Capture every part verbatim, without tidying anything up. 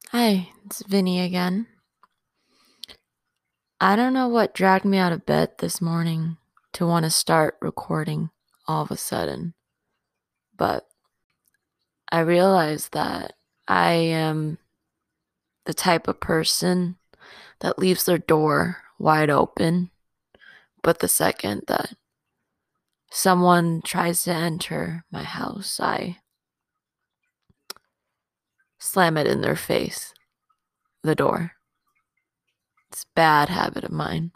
Hi, it's Vinny again. I don't know what dragged me out of bed this morning to want to start recording all of a sudden, but I realized that I am the type of person that leaves their door wide open, but the second that someone tries to enter my house, I slam it in their face, the door. It's a bad habit of mine.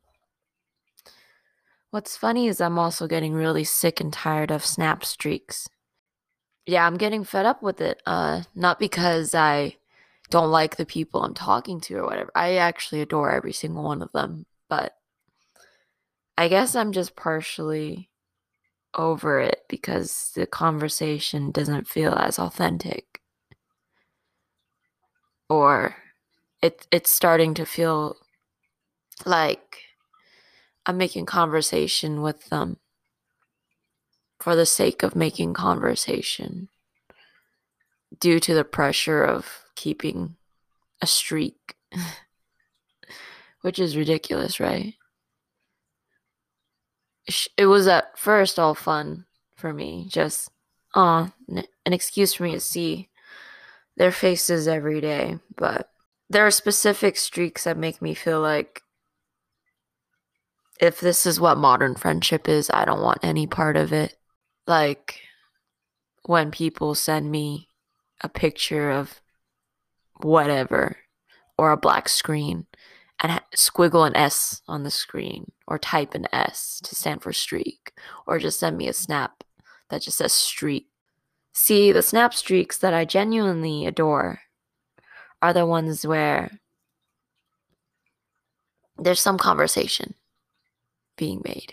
What's funny is I'm also getting really sick and tired of snap streaks. Yeah, I'm getting fed up with it. Uh, not because I don't like the people I'm talking to or whatever. I actually adore every single one of them, but I guess I'm just partially over it because the conversation doesn't feel as authentic, or it it's starting to feel like I'm making conversation with them for the sake of making conversation due to the pressure of keeping a streak, which is ridiculous, right? It was at first all fun for me, just uh, an excuse for me to see their faces every day. But there are specific streaks that make me feel like if this is what modern friendship is, I don't want any part of it. Like when people send me a picture of whatever or a black screen and squiggle an S on the screen or type an S to stand for streak or just send me a snap that just says streak. See, the snap streaks that I genuinely adore are the ones where there's some conversation being made.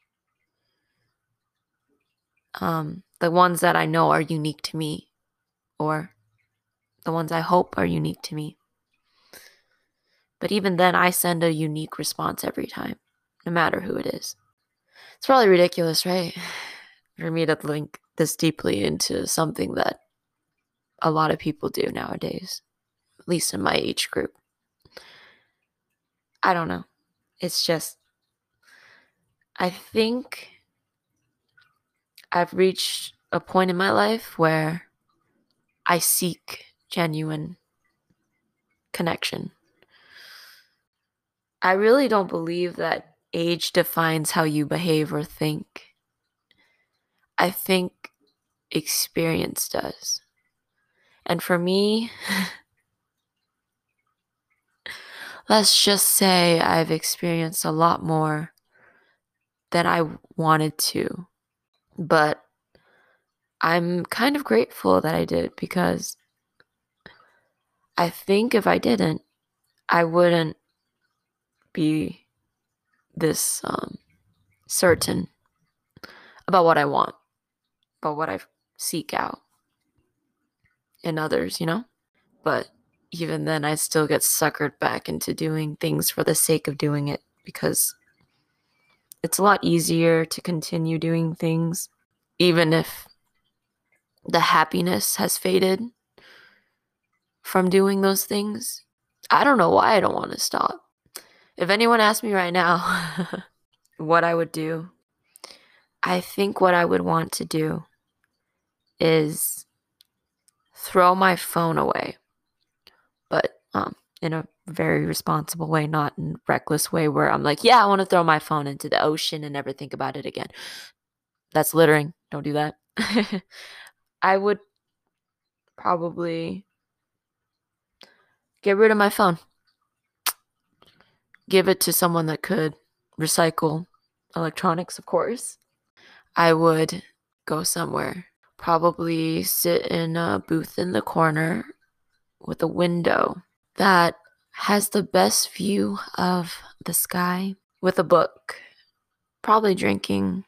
Um, the ones that I know are unique to me, or the ones I hope are unique to me. But even then, I send a unique response every time, no matter who it is. It's probably ridiculous, right? For me to link this deeply into something that a lot of people do nowadays, at least in my age group. I don't know. It's just, I think I've reached a point in my life where I seek genuine connection. I really don't believe that age defines how you behave or think. I think experience does. And for me, let's just say I've experienced a lot more than I wanted to. But I'm kind of grateful that I did because I think if I didn't, I wouldn't be this um, certain about what I want, about what I seek out in others, you know? But even then, I still get suckered back into doing things for the sake of doing it because it's a lot easier to continue doing things, even if the happiness has faded from doing those things. I don't know why I don't want to stop. If anyone asked me right now what I would do, I think what I would want to do is throw my phone away, but um, in a very responsible way, not in a reckless way where I'm like, yeah, I want to throw my phone into the ocean and never think about it again. That's littering. Don't do that. I would probably get rid of my phone, give it to someone that could recycle electronics, of course. I would go somewhere, probably sit in a booth in the corner with a window that has the best view of the sky with a book, probably drinking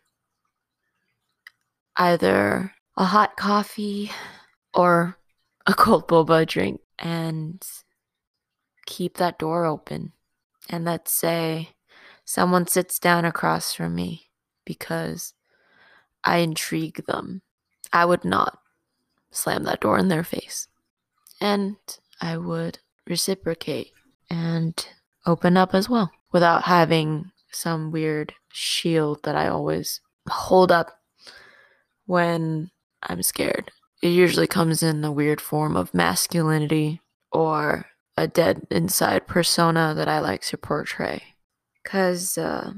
either a hot coffee or a cold boba drink, and keep that door open. And let's say someone sits down across from me because I intrigue them. I would not slam that door in their face. And I would reciprocate and open up as well without having some weird shield that I always hold up when I'm scared. It usually comes in the weird form of masculinity or a dead inside persona that I like to portray. Because uh,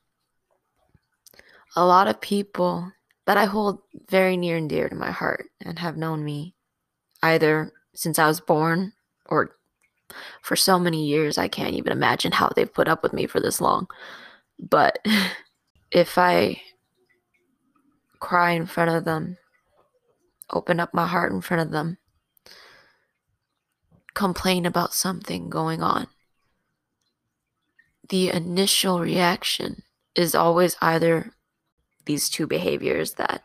a lot of people that I hold very near and dear to my heart and have known me either since I was born or for so many years, I can't even imagine how they've put up with me for this long. But if I cry in front of them, open up my heart in front of them, complain about something going on, the initial reaction is always either these two behaviors that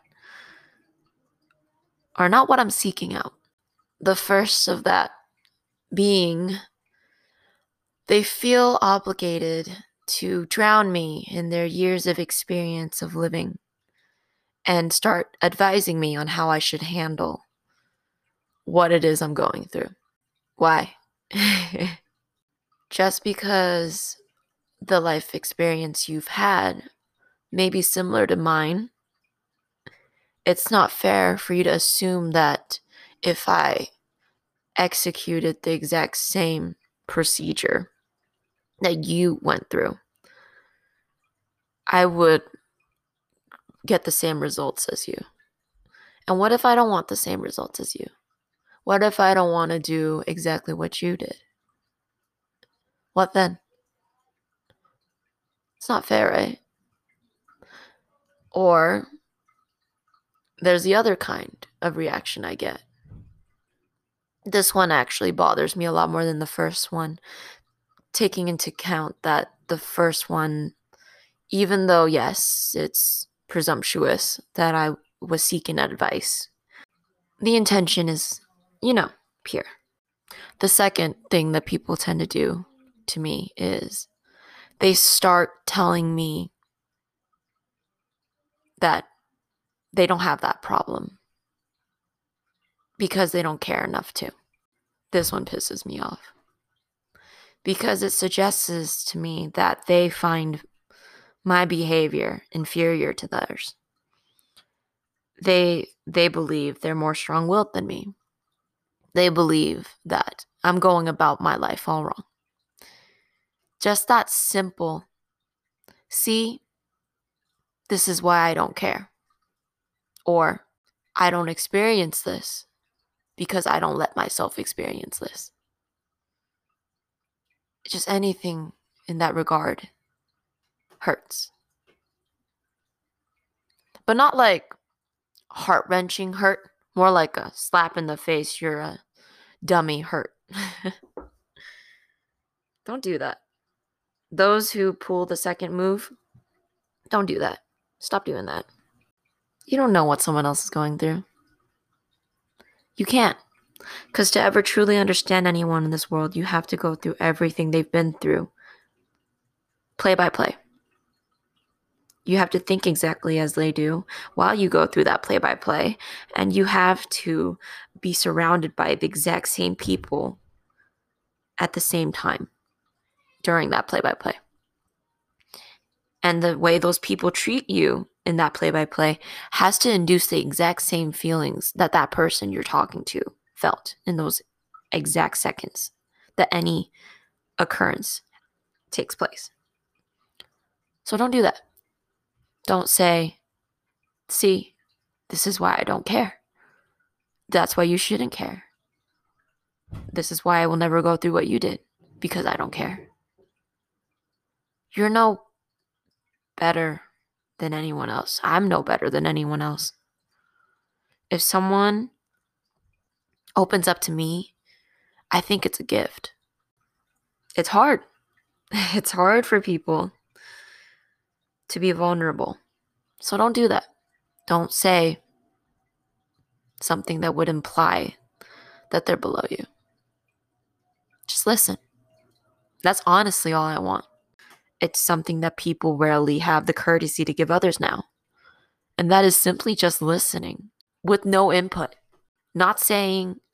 are not what I'm seeking out. The first of that being they feel obligated to drown me in their years of experience of living and start advising me on how I should handle what it is I'm going through. Why? Just because the life experience you've had may be similar to mine, it's not fair for you to assume that if I executed the exact same procedure that you went through, I would get the same results as you. And what if I don't want the same results as you? What if I don't want to do exactly what you did? What then? It's not fair, right? Or there's the other kind of reaction I get. This one actually bothers me a lot more than the first one, taking into account that the first one, even though, yes, it's presumptuous that I was seeking advice, the intention is, you know, pure. The second thing that people tend to do to me is they start telling me that they don't have that problem because they don't care enough to. This one pisses me off because it suggests to me that they find my behavior inferior to theirs. They they believe they're more strong-willed than me. They believe that I'm going about my life all wrong. Just that simple. See, this is why I don't care. Or I don't experience this because I don't let myself experience this. Just anything in that regard hurts. But not like heart-wrenching hurt, more like a slap in the face, you're a dummy hurt. Don't do that. Those who pull the second move, don't do that. Stop doing that. You don't know what someone else is going through. You can't. Because to ever truly understand anyone in this world, you have to go through everything they've been through. Play by play. You have to think exactly as they do while you go through that play by play. And you have to be surrounded by the exact same people at the same time during that play by play. And the way those people treat you in that play by play has to induce the exact same feelings that that person you're talking to felt in those exact seconds that any occurrence takes place. So don't do that. Don't say, see, this is why I don't care. That's why you shouldn't care. This is why I will never go through what you did, because I don't care. You're no better than anyone else. I'm no better than anyone else. If someone opens up to me, I think it's a gift. It's hard. It's hard for people to be vulnerable. So don't do that. Don't say something that would imply that they're below you. Just listen. That's honestly all I want. It's something that people rarely have the courtesy to give others now. And that is simply just listening with no input. Not saying,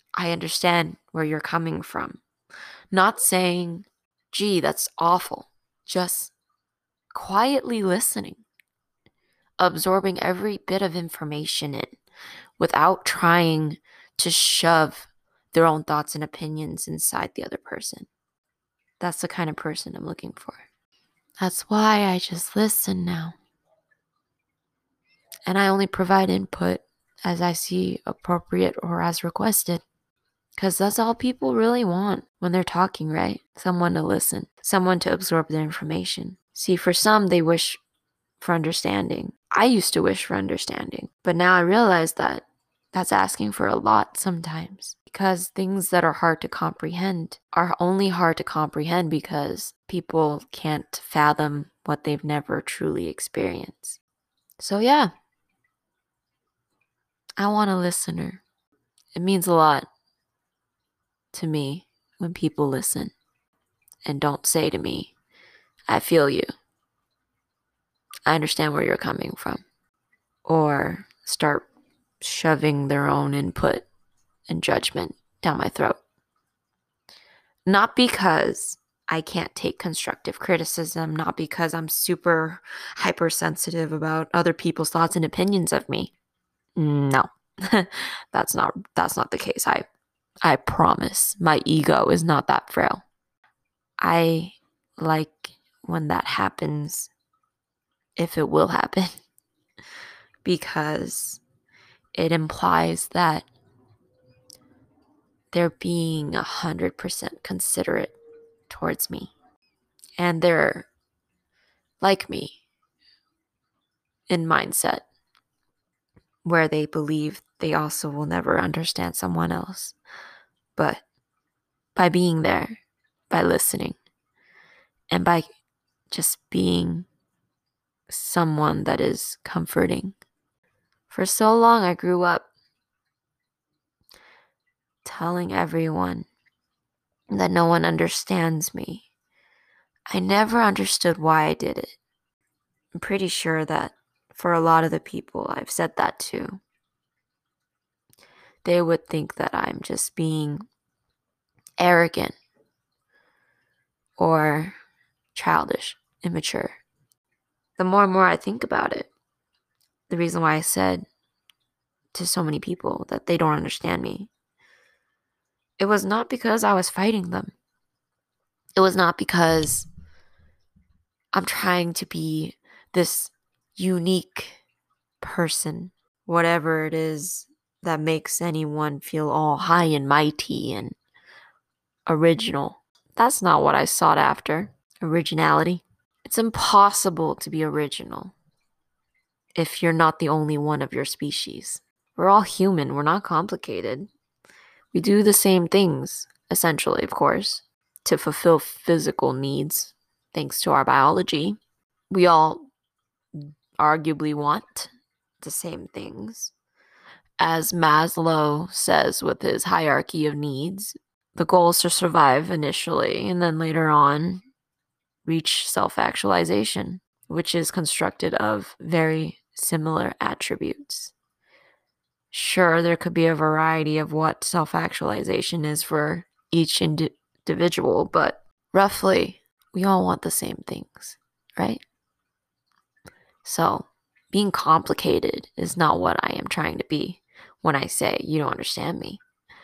I understand where you're coming from. Not saying, gee, that's awful. Just quietly listening, absorbing every bit of information in without trying to shove their own thoughts and opinions inside the other person. That's the kind of person I'm looking for. That's why I just listen now. And I only provide input as I see appropriate or as requested. Because that's all people really want when they're talking, right? Someone to listen, someone to absorb their information. See, for some, they wish for understanding. I used to wish for understanding, but now I realize that that's asking for a lot sometimes, because things that are hard to comprehend are only hard to comprehend because people can't fathom what they've never truly experienced. So yeah, I want a listener. It means a lot to me when people listen and don't say to me, I feel you. I understand where you're coming from. Or start shoving their own input and judgment down my throat. Not because I can't take constructive criticism, not because I'm super hypersensitive about other people's thoughts and opinions of me. No. that's not that's not the case. I I promise my ego is not that frail. I like when that happens, if it will happen, because it implies that they're being one hundred percent considerate towards me. And they're like me in mindset, where they believe they also will never understand someone else. But by being there, by listening, and by just being someone that is comforting. For so long, I grew up telling everyone that no one understands me. I never understood why I did it. I'm pretty sure that for a lot of the people I've said that to, they would think that I'm just being arrogant or childish, immature. The more and more I think about it, the reason why I said to so many people that they don't understand me, it was not because I was fighting them. It was not because I'm trying to be this unique person, whatever it is that makes anyone feel all high and mighty and original. That's not what I sought after. Originality. It's impossible to be original if you're not the only one of your species. We're all human. We're not complicated. We do the same things, essentially, of course, to fulfill physical needs, thanks to our biology. We all arguably want the same things. As Maslow says with his hierarchy of needs, the goal is to survive initially, and then later on, reach self-actualization, which is constructed of very similar attributes. Sure, there could be a variety of what self-actualization is for each indi- individual, but roughly, we all want the same things, right? So, being complicated is not what I am trying to be when I say you don't understand me.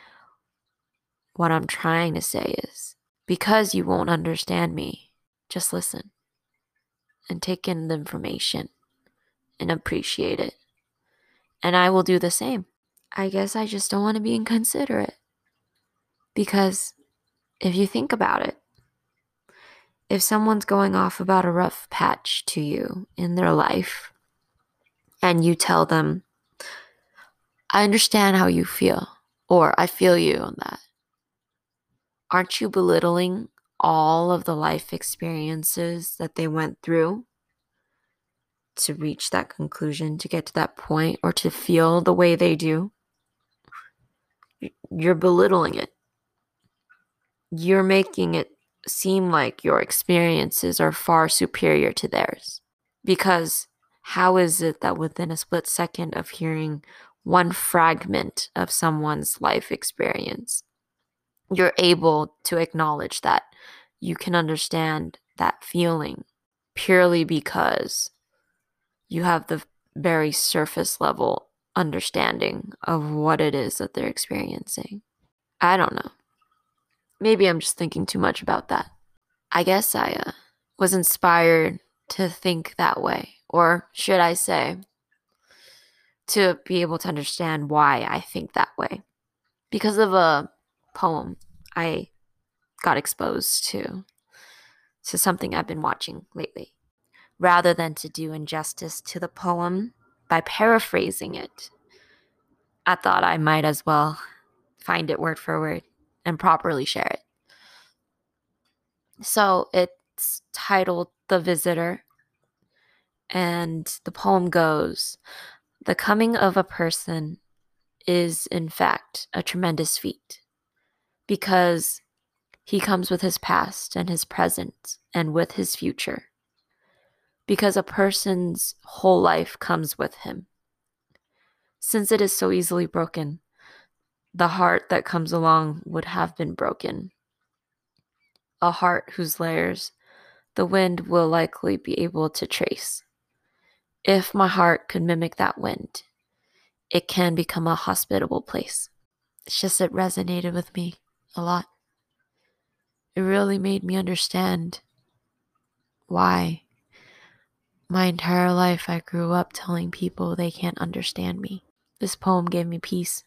What I'm trying to say is, because you won't understand me, just listen and take in the information and appreciate it. And I will do the same. I guess I just don't want to be inconsiderate. Because if you think about it, if someone's going off about a rough patch to you in their life, and you tell them, I understand how you feel, or I feel you on that, aren't you belittling all of the life experiences that they went through to reach that conclusion, to get to that point, or to feel the way they do? You're belittling it. You're making it seem like your experiences are far superior to theirs. Because how is it that within a split second of hearing one fragment of someone's life experience, you're able to acknowledge that you can understand that feeling purely because you have the very surface level understanding of what it is that they're experiencing. I don't know. Maybe I'm just thinking too much about that. I guess I uh, was inspired to think that way, or should I say, to be able to understand why I think that way. Because of a poem I got exposed to, to something I've been watching lately. Rather than to do injustice to the poem by paraphrasing it, I thought I might as well find it word for word and properly share it. So it's titled The Visitor, and the poem goes, "The coming of a person is, in fact, a tremendous feat, because he comes with his past and his present and with his future. Because a person's whole life comes with him. Since it is so easily broken, the heart that comes along would have been broken. A heart whose layers the wind will likely be able to trace. If my heart could mimic that wind, it can become a hospitable place." It's just it resonated with me a lot. It really made me understand why my entire life I grew up telling people they can't understand me. This poem gave me peace.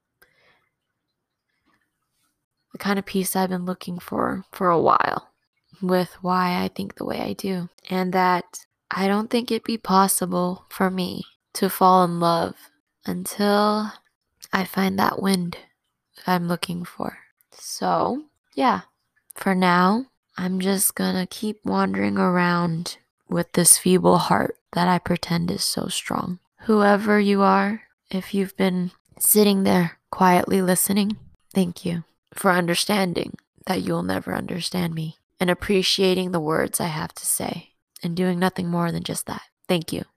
The kind of peace I've been looking for for a while, with why I think the way I do. And that I don't think it'd be possible for me to fall in love until I find that wind that I'm looking for. So, yeah, for now, I'm just gonna keep wandering around with this feeble heart that I pretend is so strong. Whoever you are, if you've been sitting there quietly listening, thank you for understanding that you'll never understand me and appreciating the words I have to say and doing nothing more than just that. Thank you.